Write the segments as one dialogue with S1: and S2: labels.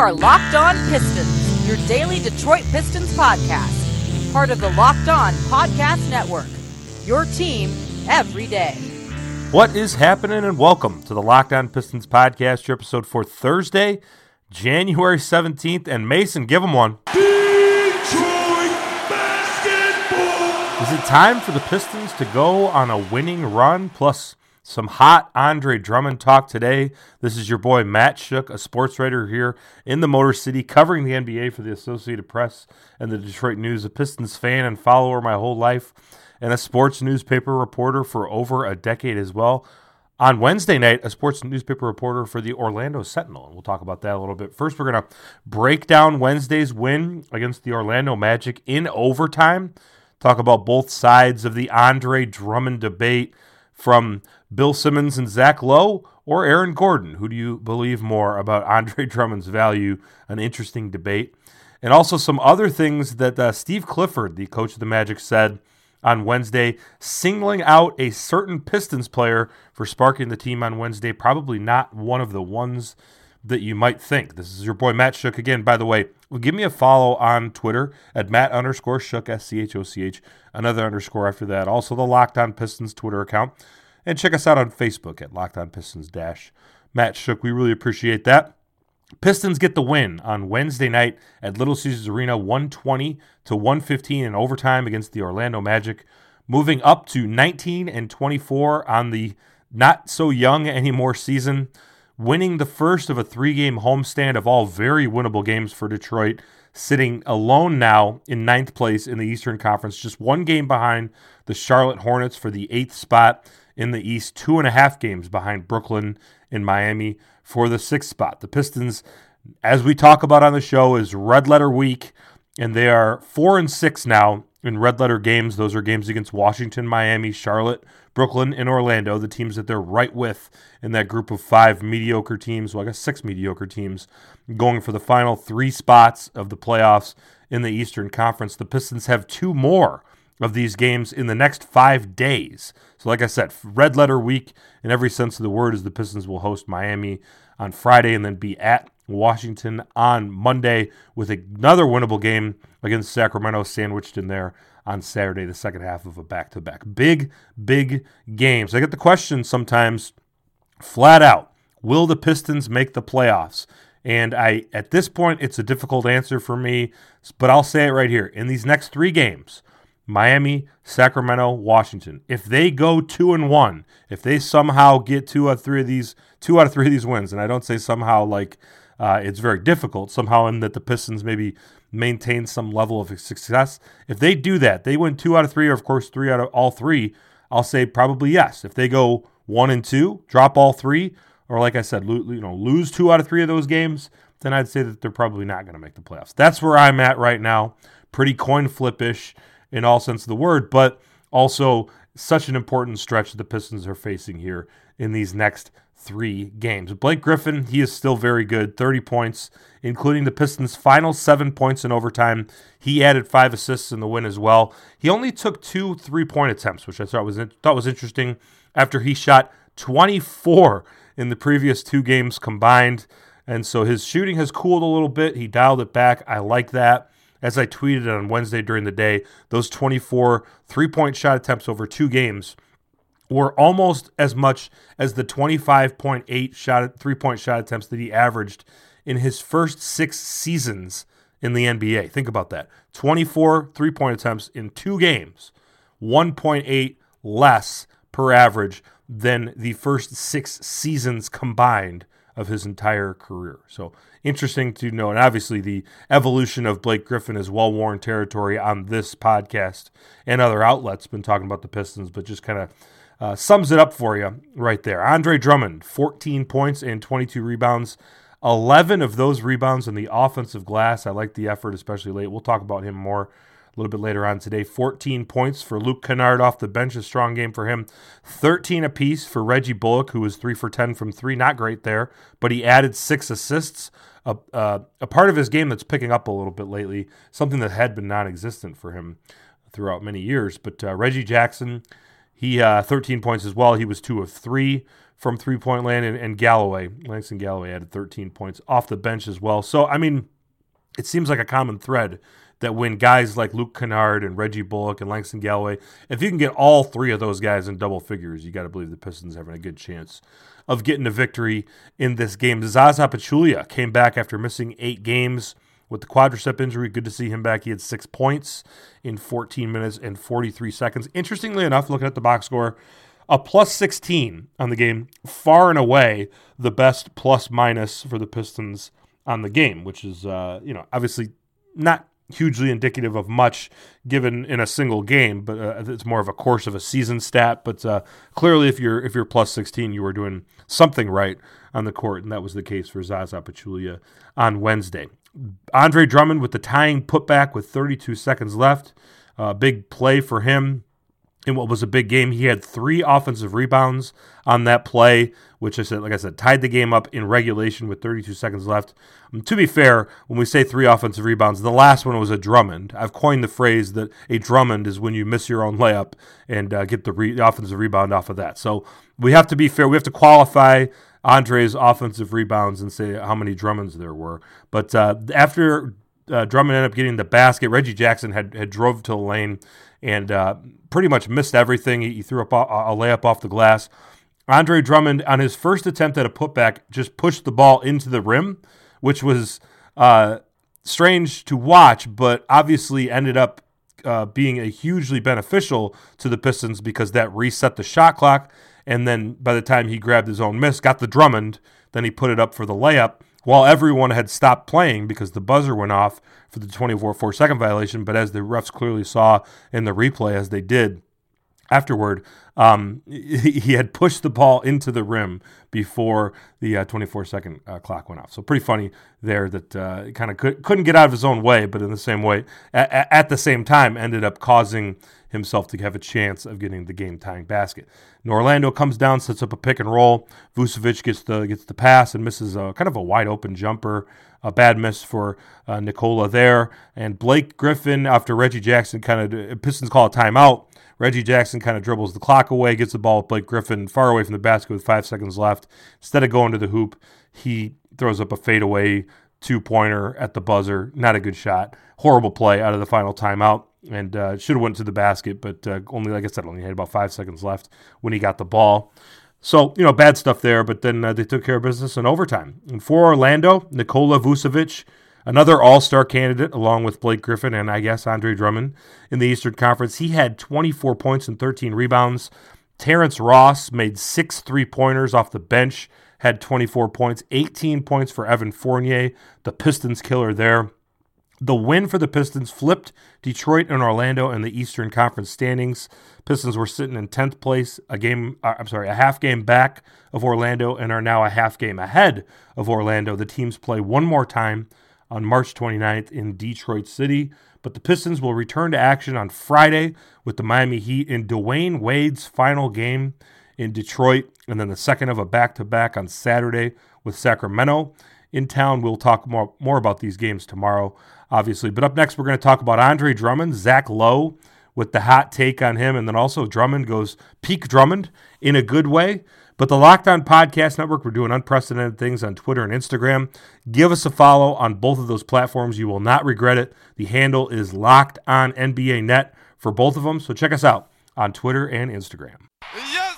S1: are Locked On Pistons, your daily Detroit Pistons podcast. Part of the Locked On Podcast Network, your team every day.
S2: What is happening, and welcome to the Locked On Pistons podcast, your episode for Thursday, January 17th. And Mason, give them one.
S3: Detroit basketball!
S2: Is it time for the Pistons to go on a winning run, plus some hot Andre Drummond talk today? This is your boy Matt Shook, a sports writer here in the Motor City, covering the NBA for the Associated Press and the Detroit News, a Pistons fan and follower my whole life, and a sports newspaper reporter for over a decade as well. On Wednesday night, a sports newspaper reporter for the Orlando Sentinel, and we'll talk about that a little bit. First, we're going to break down Wednesday's win against the Orlando Magic in overtime, talk about both sides of the Andre Drummond debate, from Bill Simmons and Zach Lowe or Aaron Gordon. Who do you believe more about Andre Drummond's value? An interesting debate. And also some other things that Steve Clifford, the coach of the Magic, said on Wednesday, singling out a certain Pistons player for sparking the team on Wednesday. Probably not one of the ones that you might think. This is your boy Matt Shook again. By the way, give me a follow on Twitter at Matt_Shook, SCHOCH, another underscore after that. Also the Locked On Pistons Twitter account. And check us out on Facebook at Locked On Pistons-Matt Shook. We really appreciate that. Pistons get the win on Wednesday night at Little Caesars Arena, 120-115 in overtime against the Orlando Magic, moving up to 19-24 on the not so young anymore season, winning the first of a 3-game homestand of all very winnable games for Detroit, sitting alone now in 9th place in the Eastern Conference, just 1 game behind the Charlotte Hornets for the 8th spot in the East, 2.5 games behind Brooklyn and Miami for the 6th spot. The Pistons, as we talk about on the show, is red letter week, and they are 4-6 now in red letter games. Those are games against Washington, Miami, Charlotte, Brooklyn, and Orlando, the teams that they're right with in that group of 5 mediocre teams, well, I guess 6 mediocre teams, going for the final 3 spots of the playoffs in the Eastern Conference. The Pistons have 2 more of these games in the next 5 days. So like I said, red letter week in every sense of the word, as the Pistons will host Miami on Friday and then be at Washington on Monday with another winnable game against Sacramento sandwiched in there on Saturday, the second half of a back-to-back. Big games. I get the question sometimes, flat out, will the Pistons make the playoffs? And at this point, it's a difficult answer for me, but I'll say it right here. In these next 3 games, Miami, Sacramento, Washington, if they go 2-1, if they somehow get 2 out of 3 of these wins, and I don't say somehow like it's very difficult, somehow in that the Pistons maybe maintain some level of success. If they do that, they win 2 out of 3, or of course 3 out of all 3, I'll say probably yes. If they go 1-2, drop all 3, or like I said, lose 2 out of 3 of those games, then I'd say that they're probably not going to make the playoffs. That's where I'm at right now. Pretty coin flip-ish in all sense of the word, but also such an important stretch that the Pistons are facing here in these next 3 games. Blake Griffin, he is still very good, 30 points, including the Pistons' final 7 points in overtime. He added 5 assists in the win as well. He only took 2 3-point attempts, which I thought was interesting, after he shot 24 in the previous 2 games combined. And so his shooting has cooled a little bit. He dialed it back. I like that. As I tweeted on Wednesday during the day, those 24 3-point shot attempts over 2 games were almost as much as the 25.8 3-point shot attempts that he averaged in his first 6 seasons in the NBA. Think about that. 24 3-point attempts in 2 games, 1.8 less per average than the first 6 seasons combined of his entire career. So interesting to know. And obviously the evolution of Blake Griffin is well-worn territory on this podcast and other outlets. Been talking about the Pistons, but just kind of sums it up for you right there. Andre Drummond, 14 points and 22 rebounds. 11 of those rebounds on the offensive glass. I like the effort, especially late. We'll talk about him more a little bit later on today. 14 points for Luke Kennard off the bench, a strong game for him. 13 apiece for Reggie Bullock, who was 3 for 10 from 3. Not great there, but he added 6 assists. A part of his game that's picking up a little bit lately, something that had been non-existent for him throughout many years. But Reggie Jackson, he 13 points as well. He was 2 of 3 from three-point land, and Langston Galloway added 13 points off the bench as well. So, I mean, it seems like a common thread that when guys like Luke Kennard and Reggie Bullock and Langston Galloway, if you can get all three of those guys in double figures, you got to believe the Pistons having a good chance of getting a victory in this game. Zaza Pachulia came back after missing 8 games with the quadricep injury. Good to see him back. He had 6 points in 14 minutes and 43 seconds. Interestingly enough, looking at the box score, a plus 16 on the game, far and away the best plus-minus for the Pistons on the game, which is, obviously not hugely indicative of much given in a single game, but it's more of a course of a season stat. But clearly, if you're plus 16, you were doing something right on the court, and that was the case for Zaza Pachulia on Wednesday. Andre Drummond with the tying putback with 32 seconds left. Big play for him in what was a big game. He had 3 offensive rebounds on that play, which like I said, tied the game up in regulation with 32 seconds left. To be fair, when we say 3 offensive rebounds, the last one was a Drummond. I've coined the phrase that a Drummond is when you miss your own layup and get the offensive rebound off of that. So we have to be fair. We have to qualify Andre's offensive rebounds and say how many Drummonds there were. But after Drummond ended up getting the basket, Reggie Jackson had drove to the lane and pretty much missed everything. He threw up a layup off the glass. Andre Drummond, on his first attempt at a putback, just pushed the ball into the rim, which was strange to watch, but obviously ended up being a hugely beneficial to the Pistons because that reset the shot clock. And then by the time he grabbed his own miss, got the Drummond, then he put it up for the layup while everyone had stopped playing because the buzzer went off for the 24-4-second violation. But as the refs clearly saw in the replay, as they did afterward, he had pushed the ball into the rim before the 24-second clock went off. So pretty funny there that kind of couldn't get out of his own way, but in the same way, at the same time, ended up causing himself to have a chance of getting the game-tying basket. And Orlando comes down, sets up a pick and roll. Vucevic gets the pass and misses kind of a wide-open jumper. A bad miss for Nikola there. And Blake Griffin, after Reggie Jackson Pistons call a timeout, Reggie Jackson kind of dribbles the clock away, gets the ball with Blake Griffin far away from the basket with 5 seconds left. Instead of going to the hoop, he throws up a fadeaway 2-pointer at the buzzer. Not a good shot. Horrible play out of the final timeout. And should have went to the basket, but only had about 5 seconds left when he got the ball. So, bad stuff there, but then they took care of business in overtime. And for Orlando, Nikola Vucevic, another all-star candidate, along with Blake Griffin and I guess Andre Drummond in the Eastern Conference. He had 24 points and 13 rebounds. Terrence Ross made 6 3-pointers off the bench, had 24 points, 18 points for Evan Fournier, the Pistons killer there. The win for the Pistons flipped Detroit and Orlando in the Eastern Conference standings. Pistons were sitting in 10th place, a half game back of Orlando, and are now a half game ahead of Orlando. The teams play one more time on March 29th in Detroit City, but the Pistons will return to action on Friday with the Miami Heat in Dwayne Wade's final game in Detroit, and then the second of a back-to-back on Saturday with Sacramento in town. We'll talk more about these games tomorrow, obviously. But up next, we're going to talk about Andre Drummond, Zach Lowe with the hot take on him, and then also Drummond goes peak Drummond in a good way. But the Locked On Podcast Network, we're doing unprecedented things on Twitter and Instagram. Give us a follow on both of those platforms. You will not regret it. The handle is Locked On NBA Net for both of them, so check us out on Twitter and Instagram.
S3: Yes,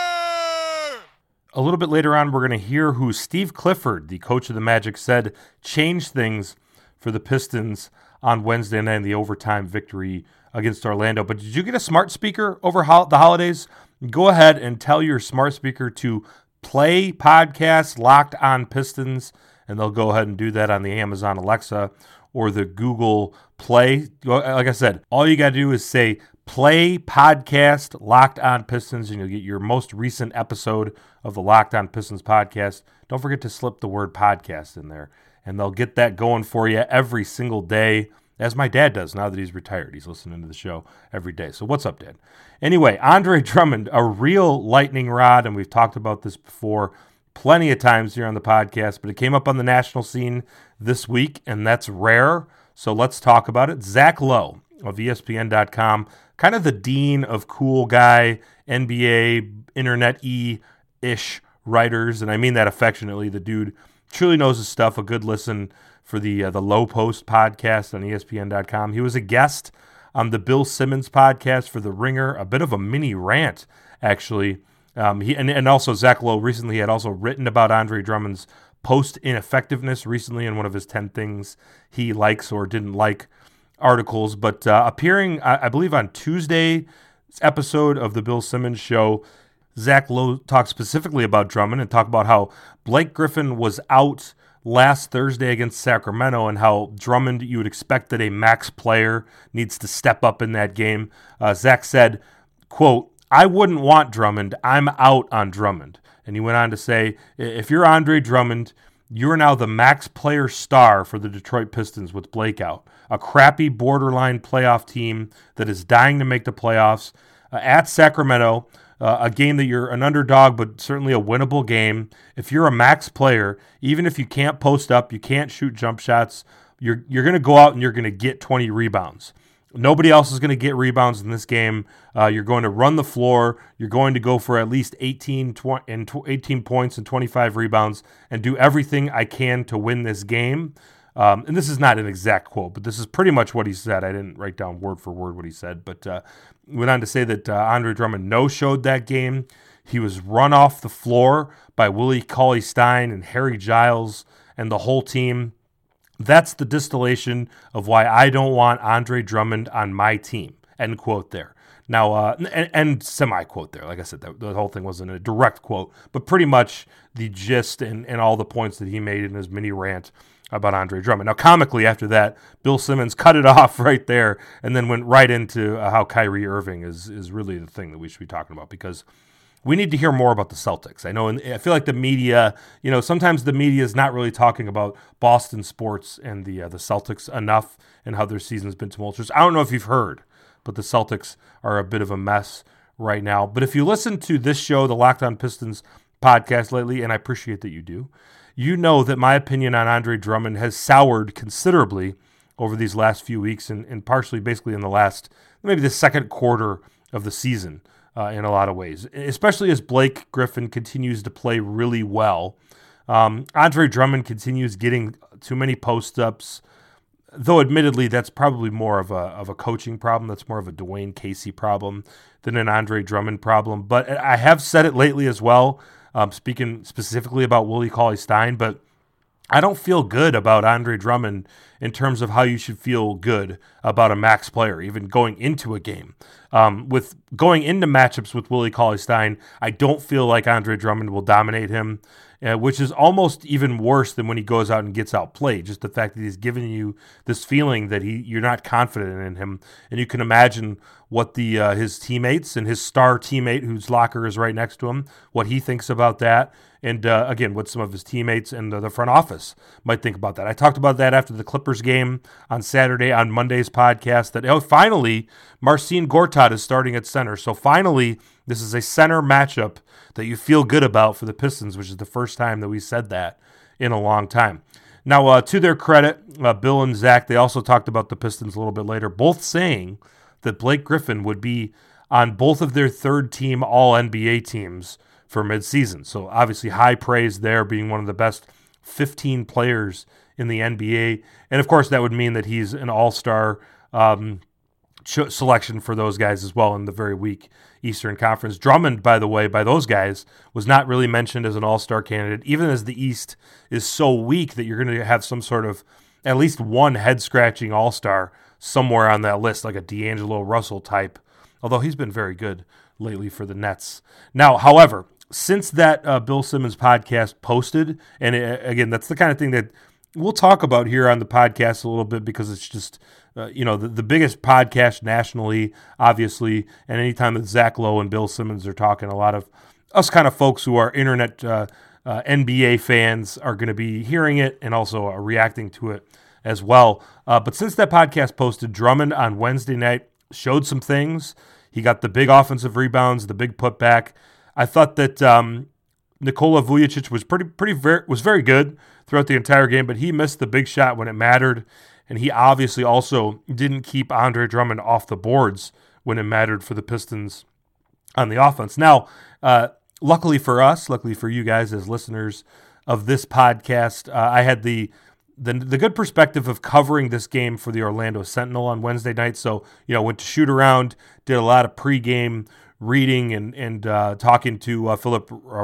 S3: sir!
S2: A little bit later on, we're going to hear who Steve Clifford, the coach of the Magic, said changed things for the Pistons on Wednesday night in the overtime victory against Orlando. But did you get a smart speaker over the holidays? Go ahead and tell your smart speaker to play podcast Locked On Pistons, and they'll go ahead and do that on the Amazon Alexa or the Google Play. Like I said, all you got to do is say play podcast Locked On Pistons, and you'll get your most recent episode of the Locked On Pistons podcast. Don't forget to slip the word podcast in there, and they'll get that going for you every single day, as my dad does now that he's retired. He's listening to the show every day. So what's up, Dad? Anyway, Andre Drummond, a real lightning rod, and we've talked about this before plenty of times here on the podcast, but it came up on the national scene this week, and that's rare. So let's talk about it. Zach Lowe of ESPN.com, kind of the dean of cool guy, NBA, internet-y-ish writers, and I mean that affectionately. The dude truly knows his stuff. A good listen for the Low Post podcast on ESPN.com. He was a guest on the Bill Simmons podcast for The Ringer, a bit of a mini rant, actually. And also Zach Lowe recently had also written about Andre Drummond's post-ineffectiveness recently in one of his 10 things he likes or didn't like articles. But appearing, I believe, on Tuesday's episode of the Bill Simmons show, Zach Lowe talked specifically about Drummond and talked about how Blake Griffin was out last Thursday against Sacramento and how Drummond, you would expect that a max player needs to step up in that game. Zach said, quote, "I wouldn't want Drummond. I'm out on Drummond." And he went on to say, if you're Andre Drummond, you're now the max player star for the Detroit Pistons with Blake out. A crappy borderline playoff team that is dying to make the playoffs at Sacramento, a game that you're an underdog, but certainly a winnable game. If you're a max player, even if you can't post up, you can't shoot jump shots, you're going to go out and you're going to get 20 rebounds. Nobody else is going to get rebounds in this game. You're going to run the floor. You're going to go for at least 18 points and 25 rebounds and do everything I can to win this game. And this is not an exact quote, but this is pretty much what he said. I didn't write down word for word what he said, but went on to say that Andre Drummond no-showed that game. He was run off the floor by Willie Cauley-Stein and Harry Giles and the whole team. That's the distillation of why I don't want Andre Drummond on my team. End quote there. Now, and semi-quote there. Like I said, the whole thing wasn't a direct quote, but pretty much the gist and all the points that he made in his mini rant about Andre Drummond. Now, comically, after that, Bill Simmons cut it off right there and then went right into how Kyrie Irving is really the thing that we should be talking about, because we need to hear more about the Celtics. I know, and I feel like the media, sometimes the media is not really talking about Boston sports and the Celtics enough and how their season has been tumultuous. I don't know if you've heard, but the Celtics are a bit of a mess right now. But if you listen to this show, the Locked On Pistons podcast lately, and I appreciate that you do, you know that my opinion on Andre Drummond has soured considerably over these last few weeks and partially basically in the last, maybe the second quarter of the season in a lot of ways, especially as Blake Griffin continues to play really well. Andre Drummond continues getting too many post-ups, though admittedly that's probably more of a coaching problem. That's more of a Dwayne Casey problem than an Andre Drummond problem. But I have said it lately as well, speaking specifically about Willie Cauley-Stein, but I don't feel good about Andre Drummond in terms of how you should feel good about a max player, even going into a game. With going into matchups with Willie Cauley-Stein, I don't feel like Andre Drummond will dominate him, which is almost even worse than when he goes out and gets outplayed. Just the fact that he's giving you this feeling that you're not confident in him, and you can imagine what his teammates and his star teammate, whose locker is right next to him, what he thinks about that. And again, what some of his teammates and the front office might think about that. I talked about that after the Clippers game on Saturday on Monday's podcast, that finally Marcin Gortat is starting at center. So finally, this is a center matchup that you feel good about for the Pistons, which is the first time that we said that in a long time. Now, to their credit, Bill and Zach, they also talked about the Pistons a little bit later, both saying that Blake Griffin would be on both of their third-team All-NBA teams for midseason. So obviously high praise there, being one of the best 15 players in the NBA. And of course that would mean that he's an all-star selection for those guys as well in the very weak Eastern Conference. Drummond, by the way, by those guys, was not really mentioned as an all-star candidate, even as the East is so weak that you're going to have some sort of at least one head-scratching all-star somewhere on that list, like a D'Angelo Russell type, although he's been very good lately for the Nets. Now, however, since that Bill Simmons podcast posted, and again, that's the kind of thing that we'll talk about here on the podcast a little bit, because it's just, the biggest podcast nationally, obviously, and anytime that Zach Lowe and Bill Simmons are talking, a lot of us kind of folks who are internet NBA fans are going to be hearing it and also reacting to it as well. But since that podcast posted, Drummond on Wednesday night showed some things. He got the big offensive rebounds, the big putback. I thought that Nikola Vujacic was very good throughout the entire game, but he missed the big shot when it mattered, and he obviously also didn't keep Andre Drummond off the boards when it mattered for the Pistons on the offense. Now, luckily for us, luckily for you guys as listeners of this podcast, I had the good perspective of covering this game for the Orlando Sentinel on Wednesday night. So, went to shoot around, did a lot of pregame reading and talking to Philip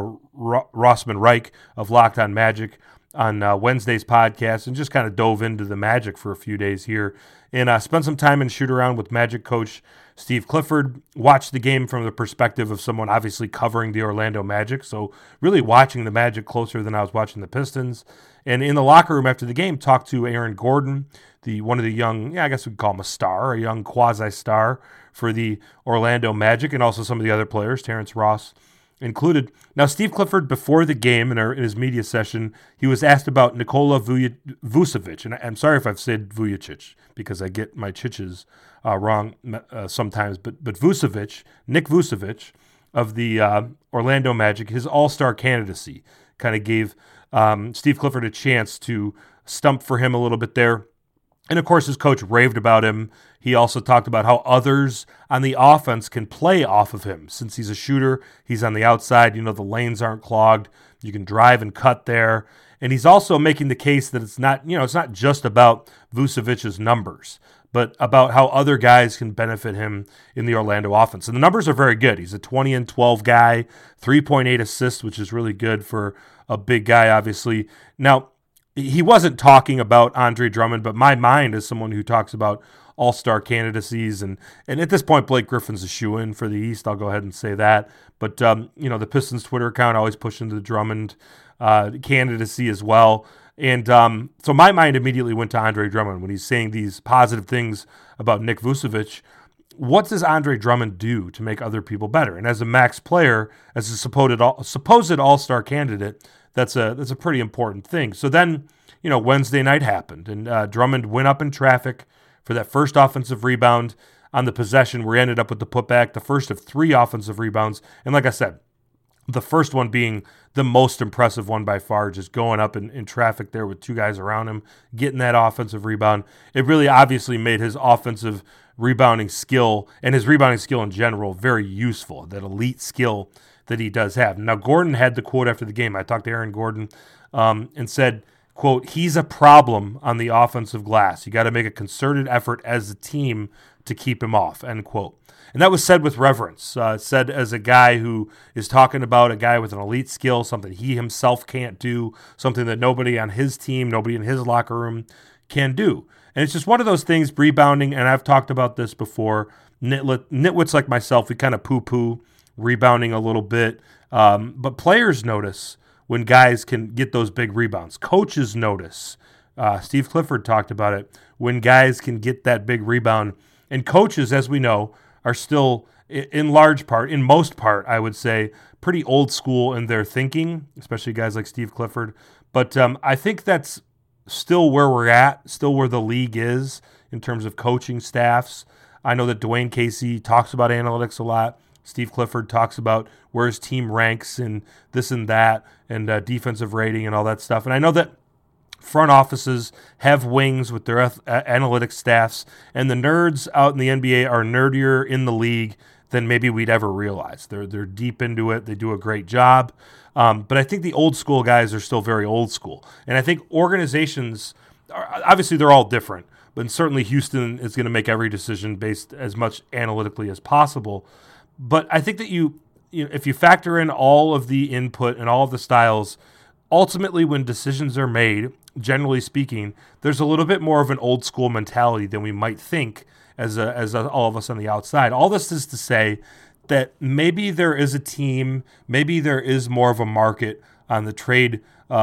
S2: Rossman Reich of Locked On Magic on Wednesday's podcast, and just kind of dove into the Magic for a few days here. And spent some time in shoot around with Magic coach Steve Clifford, watched the game from the perspective of someone obviously covering the Orlando Magic, so really watching the Magic closer than I was watching the Pistons. And in the locker room after the game, talked to Aaron Gordon, one of the young, I guess we could call him a star, a young quasi-star for the Orlando Magic, and also some of the other players, Terrence Ross included. Now, Steve Clifford, before the game in his media session, he was asked about Nikola Vucevic, and I'm sorry if I've said Vujicic, because I get my chiches wrong sometimes, but Vucevic, Nick Vucevic of the Orlando Magic, his all-star candidacy, kind of gave Steve Clifford a chance to stump for him a little bit there. And, of course, his coach raved about him. He also talked about how others on the offense can play off of him. Since he's a shooter, he's on the outside. The lanes aren't clogged. You can drive and cut there. And he's also making the case that it's not just about Vucevic's numbers, but about how other guys can benefit him in the Orlando offense. And the numbers are very good. He's a 20-12 guy, 3.8 assists, which is really good for a big guy, obviously. Now, he wasn't talking about Andre Drummond, but my mind is someone who talks about all-star candidacies. And at this point, Blake Griffin's a shoo-in for the East. I'll go ahead and say that. But, the Pistons Twitter account always pushing the Drummond candidacy as well. And so my mind immediately went to Andre Drummond when he's saying these positive things about Nick Vucevic. What does Andre Drummond do to make other people better? And as a max player, as a supposed all-star candidate, that's a pretty important thing. So then, Wednesday night happened, and Drummond went up in traffic for that first offensive rebound on the possession where he ended up with the putback, the first of 3 offensive rebounds. And like I said, the first one being the most impressive one by far, just going up in traffic there with 2 guys around him, getting that offensive rebound. It really obviously made his offensive rebounding skill and his rebounding skill in general very useful, that elite skill that he does have. Now, Gordon had the quote after the game. I talked to Aaron Gordon and said, quote, "He's a problem on the offensive glass. You got to make a concerted effort as a team to keep him off," end quote. And that was said with reverence, said as a guy who is talking about a guy with an elite skill, something he himself can't do, something that nobody on his team, nobody in his locker room can do. And it's just one of those things, rebounding, and I've talked about this before, nitwits like myself, we kind of poo-poo rebounding a little bit, but players notice when guys can get those big rebounds. Coaches notice. Steve Clifford talked about it, when guys can get that big rebound. And coaches, as we know, are still, in most part, I would say, pretty old school in their thinking, especially guys like Steve Clifford. But I think that's still where we're at, still where the league is in terms of coaching staffs. I know that Dwayne Casey talks about analytics a lot. Steve Clifford talks about where his team ranks and this and that and defensive rating and all that stuff. And I know that front offices have wings with their analytics staffs, and the nerds out in the NBA are nerdier in the league than maybe we'd ever realize. They're deep into it. They do a great job. But I think the old school guys are still very old school. And I think organizations, obviously they're all different, but certainly Houston is going to make every decision based as much analytically as possible. But I think that if you factor in all of the input and all of the styles, ultimately when decisions are made, generally speaking, there's a little bit more of an old school mentality than we might think as all of us on the outside. All this is to say that maybe there is a team, maybe there is more of a market on the trade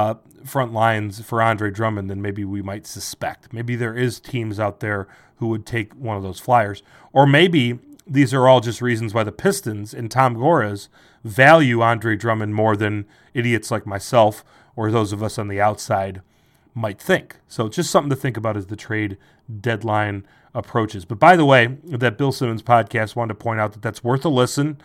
S2: front lines for Andre Drummond than maybe we might suspect. Maybe there is teams out there who would take one of those flyers. Or maybe these are all just reasons why the Pistons and Tom Gores value Andre Drummond more than idiots like myself or those of us on the outside might think. So just something to think about as the trade deadline approaches. But by the way, that Bill Simmons podcast wanted to point out that that's worth a listen.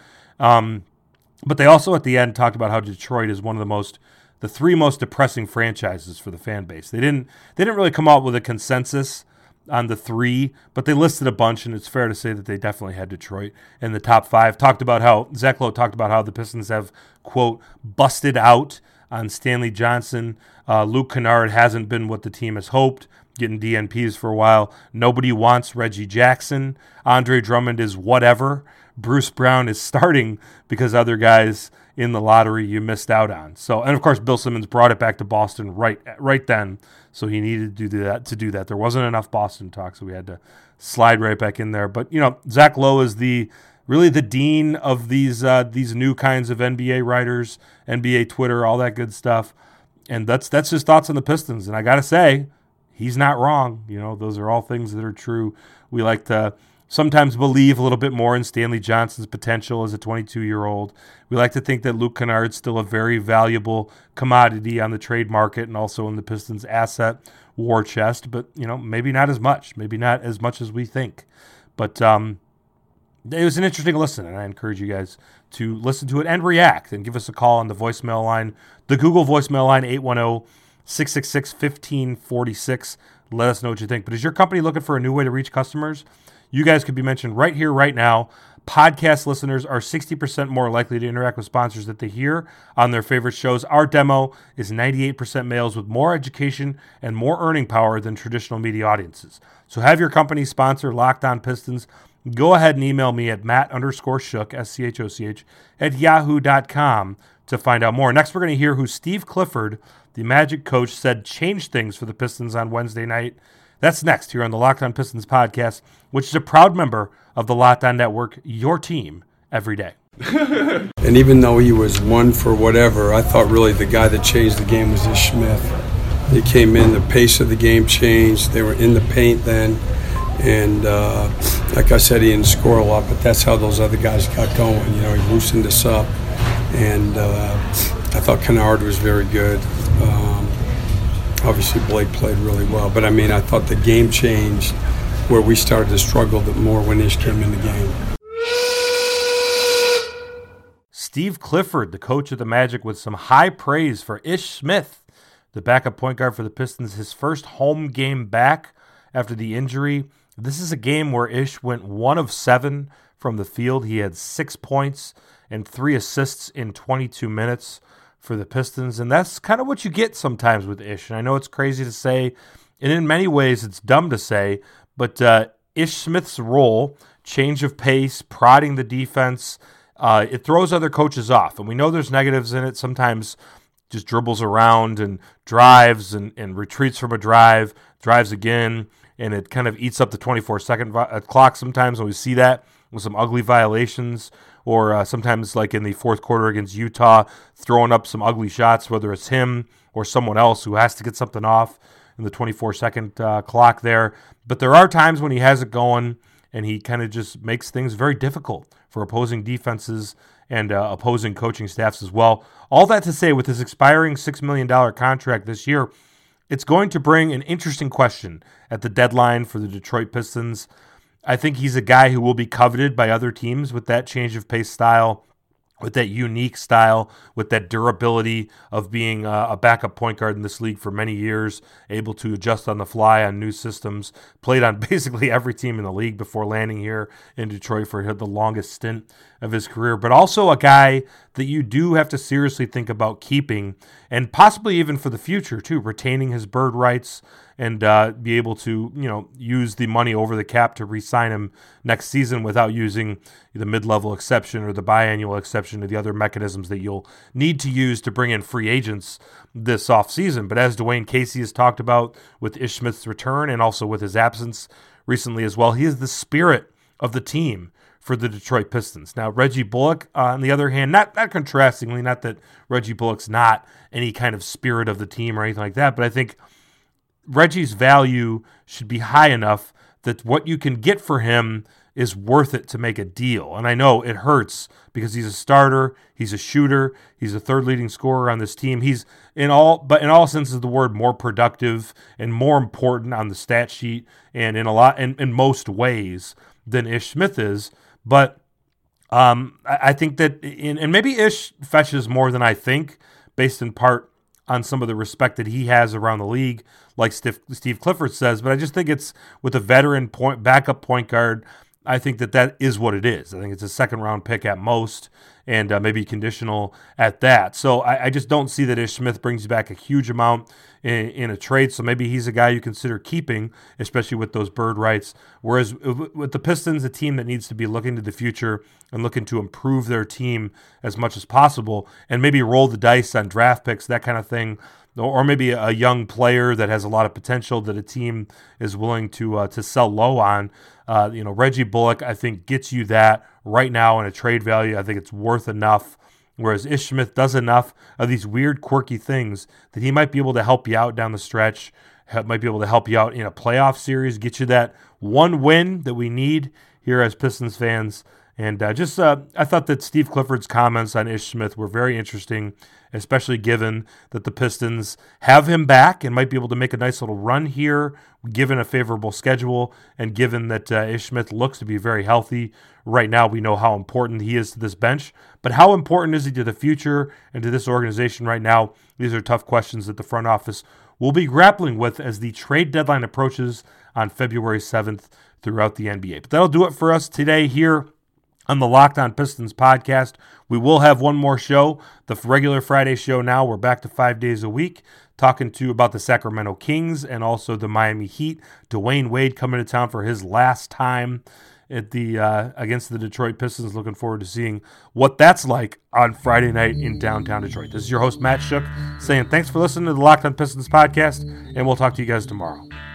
S2: But they also at the end talked about how Detroit is one of the 3 most depressing franchises for the fan base. They didn't really come out with a consensus on the 3, but they listed a bunch, and it's fair to say that they definitely had Detroit in the top 5. Zach Lowe talked about how the Pistons have, quote, busted out on Stanley Johnson. Luke Kennard hasn't been what the team has hoped, getting DNPs for a while. Nobody wants Reggie Jackson. Andre Drummond is whatever. Bruce Brown is starting because other guys in the lottery you missed out on. So, and of course, Bill Simmons brought it back to Boston right then. So he needed to do that. There wasn't enough Boston talk, so we had to slide right back in there. But Zach Lowe is really the dean of these new kinds of NBA writers, NBA Twitter, all that good stuff. And that's his thoughts on the Pistons. And I gotta say, he's not wrong. Those are all things that are true. We like to sometimes believe a little bit more in Stanley Johnson's potential as a 22-year-old. We like to think that Luke Kennard's still a very valuable commodity on the trade market and also in the Pistons' asset war chest, but, maybe not as much. Maybe not as much as we think. But it was an interesting listen, and I encourage you guys to listen to it and react and give us a call on the voicemail line, the Google voicemail line, 810-666-1546. Let us know what you think. But is your company looking for a new way to reach customers? You guys could be mentioned right here, right now. Podcast listeners are 60% more likely to interact with sponsors that they hear on their favorite shows. Our demo is 98% males with more education and more earning power than traditional media audiences. So have your company sponsor Locked On Pistons. Go ahead and email me at Matt_Schoch, SCHOCH, at yahoo.com to find out more. Next, we're going to hear who Steve Clifford, the Magic coach, said changed things for the Pistons on Wednesday night. That's next here on the Locked On Pistons podcast, which is a proud member of the Locked On Network, your team every day.
S4: And even though he was one for whatever, I thought really the guy that changed the game was Ish Smith. He came in, the pace of the game changed. They were in the paint then. And like I said, he didn't score a lot, but that's how those other guys got going. He loosened us up. And I thought Kennard was very good. Obviously, Blake played really well. But, I thought the game changed where we started to struggle more when Ish came in the game.
S2: Steve Clifford, the coach of the Magic, with some high praise for Ish Smith, the backup point guard for the Pistons, his first home game back after the injury. This is a game where Ish went 1 of 7 from the field. He had 6 points and 3 assists in 22 minutes for the Pistons, and that's kind of what you get sometimes with Ish. And I know it's crazy to say, and in many ways it's dumb to say, but Ish Smith's role, change of pace, prodding the defense, it throws other coaches off. And we know there's negatives in it. Sometimes just dribbles around and drives and retreats from a drive, drives again, and it kind of eats up the 24-second clock sometimes. And we see that with some ugly violations, or sometimes like in the fourth quarter against Utah, throwing up some ugly shots, whether it's him or someone else who has to get something off in the 24-second clock there. But there are times when he has it going, and he kind of just makes things very difficult for opposing defenses and opposing coaching staffs as well. All that to say, with his expiring $6 million contract this year, it's going to bring an interesting question at the deadline for the Detroit Pistons. I think he's a guy who will be coveted by other teams with that change of pace style, with that unique style, with that durability of being a backup point guard in this league for many years, able to adjust on the fly on new systems, played on basically every team in the league before landing here in Detroit for the longest stint of his career, but also a guy that you do have to seriously think about keeping, and possibly even for the future too, retaining his bird rights and be able to, use the money over the cap to re-sign him next season without using the mid-level exception or the biannual exception or the other mechanisms that you'll need to use to bring in free agents this offseason. But as Dwayne Casey has talked about with Ish Smith's return and also with his absence recently as well, he is the spirit of the team for the Detroit Pistons. Now, Reggie Bullock, on the other hand, not contrastingly, not that Reggie Bullock's not any kind of spirit of the team or anything like that, but I think Reggie's value should be high enough that what you can get for him is worth it to make a deal. And I know it hurts because he's a starter, he's a shooter, he's a third leading scorer on this team. He's in all senses of the word more productive and more important on the stat sheet and in most ways than Ish Smith is. But I think that and maybe Ish fetches more than I think, based in part on some of the respect that he has around the league, like Steve Clifford says. But I just think it's with a veteran backup point guard, I think that is what it is. I think it's a second-round pick at most, and maybe conditional at that. So I just don't see that Ish Smith brings you back a huge amount in a trade. So maybe he's a guy you consider keeping, especially with those bird rights. Whereas with the Pistons, a team that needs to be looking to the future and looking to improve their team as much as possible, and maybe roll the dice on draft picks, that kind of thing. Or maybe a young player that has a lot of potential that a team is willing to sell low on. Reggie Bullock, I think, gets you that right now in a trade value. I think it's worth enough. Whereas Ish Smith does enough of these weird, quirky things that he might be able to help you out down the stretch, might be able to help you out in a playoff series, get you that one win that we need here as Pistons fans. And I thought that Steve Clifford's comments on Ish Smith were very interesting, especially given that the Pistons have him back and might be able to make a nice little run here, given a favorable schedule, and given that Ish Smith looks to be very healthy. Right now, we know how important he is to this bench, but how important is he to the future and to this organization right now? These are tough questions that the front office will be grappling with as the trade deadline approaches on February 7th throughout the NBA. But that'll do it for us today here on the Locked On Pistons podcast. We will have one more show, the regular Friday show now. We're back to 5 days a week, talking to you about the Sacramento Kings and also the Miami Heat. Dwayne Wade coming to town for his last time at the against the Detroit Pistons. Looking forward to seeing what that's like on Friday night in downtown Detroit. This is your host, Matt Shook, saying thanks for listening to the Locked On Pistons podcast, and we'll talk to you guys tomorrow.